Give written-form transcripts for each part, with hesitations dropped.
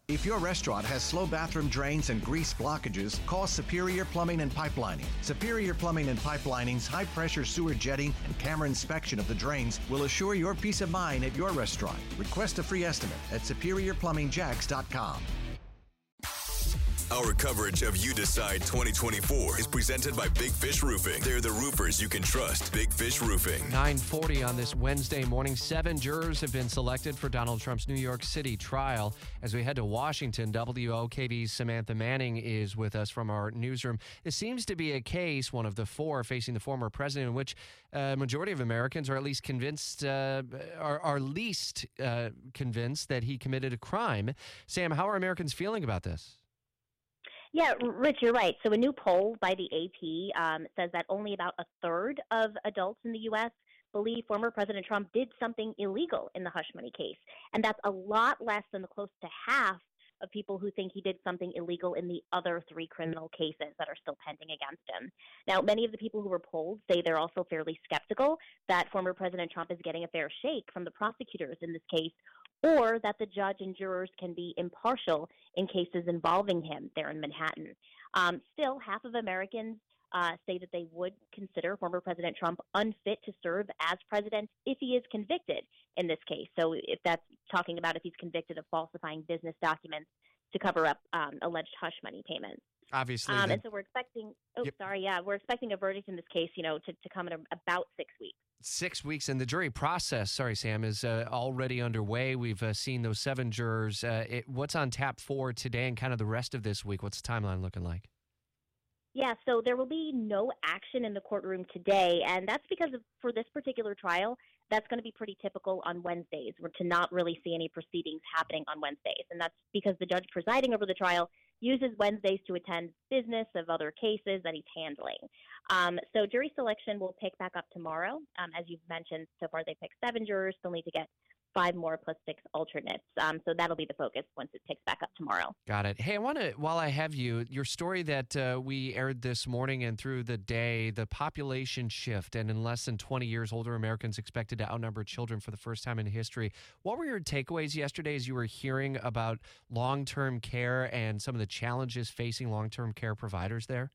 If your restaurant has slow bathroom drains and grease blockages, call Superior Plumbing and Pipelining. Superior Plumbing and Pipelining's high-pressure sewer jetting and camera inspection of the drains will assure your peace of mind at your restaurant. Request a free estimate at SuperiorPlumbingJacks.com. Our coverage of You Decide 2024 is presented by Big Fish Roofing. They're the roofers you can trust. Big Fish Roofing. 9:40 on this Wednesday morning. 7 jurors have been selected for Donald Trump's New York City trial. As we head to Washington, WOKV's Samantha Manning is with us from our newsroom. It seems to be a case, one of the 4 facing the former president, in which a majority of Americans are at least convinced, are least convinced that he committed a crime. Sam, how are Americans feeling about this? Yeah, Rich, you're right. So a new poll by the AP says that only about a third of adults in the U.S. believe former President Trump did something illegal in the hush money case. And that's a lot less than the close to half of people who think he did something illegal in the other 3 criminal cases that are still pending against him. Now, many of the people who were polled say they're also fairly skeptical that former President Trump is getting a fair shake from the prosecutors in this case, or that the judge and jurors can be impartial in cases involving him there in Manhattan. Still, half of Americans say that they would consider former President Trump unfit to serve as president if he is convicted in this case. So if that's talking about if he's convicted of falsifying business documents to cover up alleged hush money payments. Obviously. And so we're expecting, we're expecting a verdict in this case, to come in about 6 weeks. 6 weeks, and the jury process, Sam, is already underway. We've seen those 7 jurors. What's on tap for today and kind of the rest of this week? What's the timeline looking like? Yeah, so there will be no action in the courtroom today, and that's because for this particular trial, that's going to be pretty typical on Wednesdays. We're to not really see any proceedings happening on Wednesdays, and that's because the judge presiding over the trial uses Wednesdays to attend business of other cases that he's handling. So jury selection will pick back up tomorrow. As you've mentioned, so far they picked 7 jurors. They'll need to get 5 more plus 6 alternates. So that'll be the focus once it picks back up tomorrow. Got it. Hey, I want to, while I have you, your story that we aired this morning and through the day, the population shift, and in less than 20 years, older Americans expected to outnumber children for the first time in history. What were your takeaways yesterday as you were hearing about long-term care and some of the challenges facing long-term care providers there?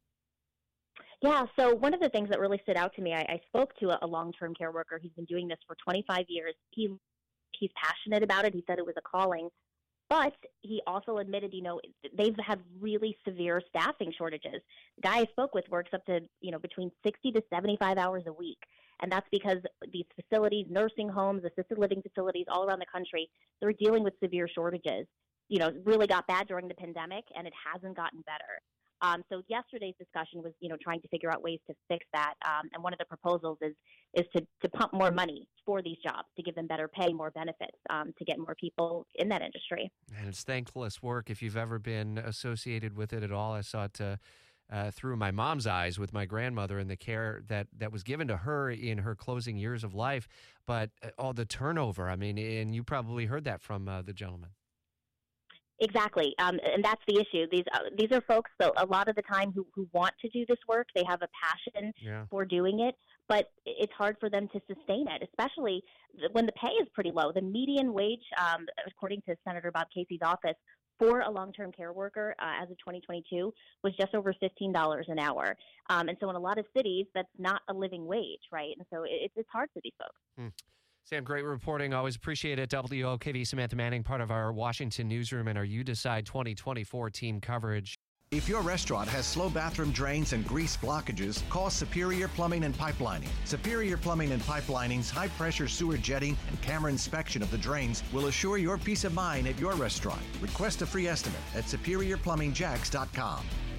Yeah, so one of the things that really stood out to me, I spoke to a long-term care worker. He's been doing this for 25 years. He's passionate about it. He said it was a calling. But he also admitted, they've had really severe staffing shortages. The guy I spoke with works up to, between 60 to 75 hours a week. And that's because these facilities, nursing homes, assisted living facilities all around the country, they're dealing with severe shortages. It really got bad during the pandemic, and it hasn't gotten better. So yesterday's discussion was, trying to figure out ways to fix that. And one of the proposals is to pump more money for these jobs, to give them better pay, more benefits, to get more people in that industry. And it's thankless work if you've ever been associated with it at all. I saw it through my mom's eyes with my grandmother and the care that was given to her in her closing years of life. But all the turnover, and you probably heard that from the gentleman. Exactly, and that's the issue. These are folks, though, a lot of the time who want to do this work. They have a passion for doing it, but it's hard for them to sustain it, especially when the pay is pretty low. The median wage, according to Senator Bob Casey's office, for a long-term care worker as of 2022 was just over $15 an hour. And so in a lot of cities, that's not a living wage, right? And so it's hard for these folks. Sam, great reporting. Always appreciate it. WOKV Samantha Manning, part of our Washington newsroom and our You Decide 2024 team coverage. If your restaurant has slow bathroom drains and grease blockages, call Superior Plumbing and Pipelining. Superior Plumbing and Pipelining's high-pressure sewer jetting and camera inspection of the drains will assure your peace of mind at your restaurant. Request a free estimate at SuperiorPlumbingJacks.com.